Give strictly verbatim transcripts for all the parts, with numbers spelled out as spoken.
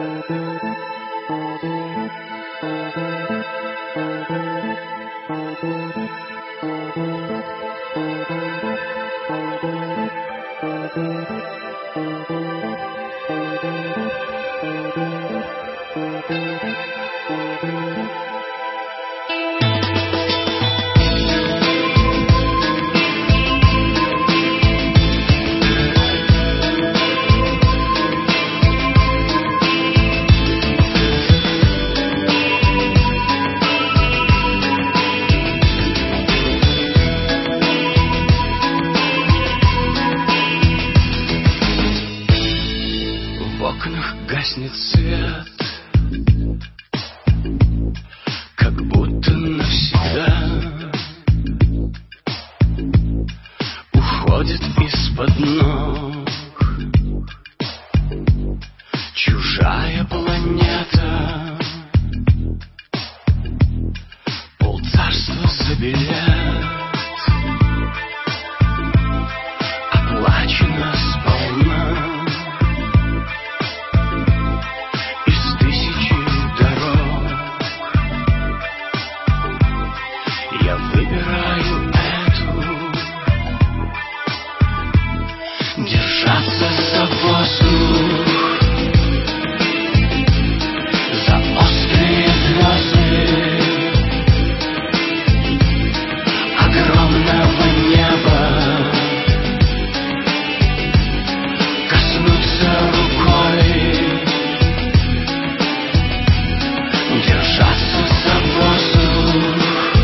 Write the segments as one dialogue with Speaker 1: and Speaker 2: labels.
Speaker 1: Гаснет свет, как будто навсегда уходит из-под ног чужая планета. Полцарства забелят, оплачено сполна. Держаться за воздух, за острые звезды огромного неба, коснуться рукой. Держаться за воздух,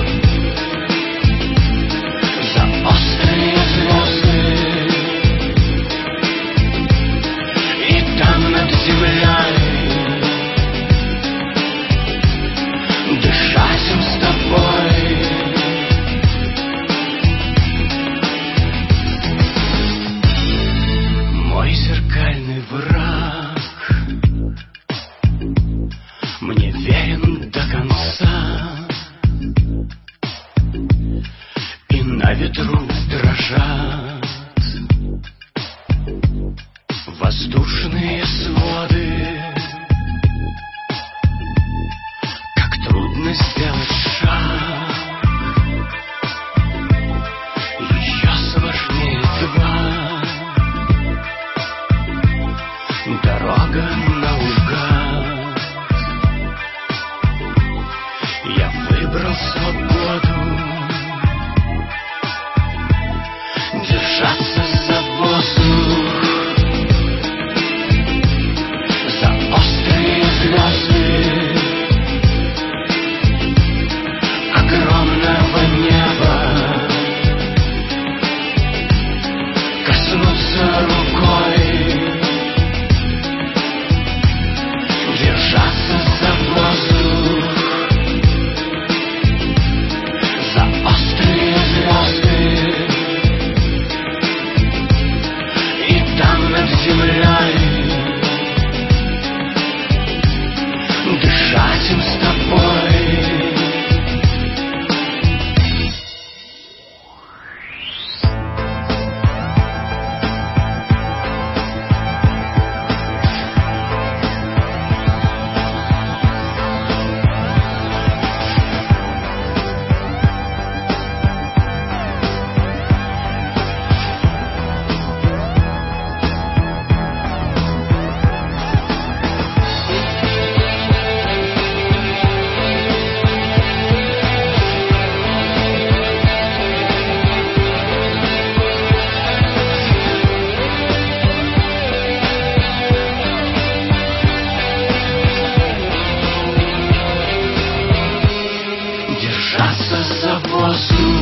Speaker 1: за острые звезды над землей, дышать им с тобой. Мой зеркальный враг мне верен до конца, и на ветру дрожат воздушные своды. Как трудно сделать шаг, еще сложнее два. Дорога наугад, я выбрал свободу. Держаться за воздух, огромного неба, коснуться рукой. Держаться за воздух, за острые звезды, и там над землей дышать им с тобой. Держаться за воздух,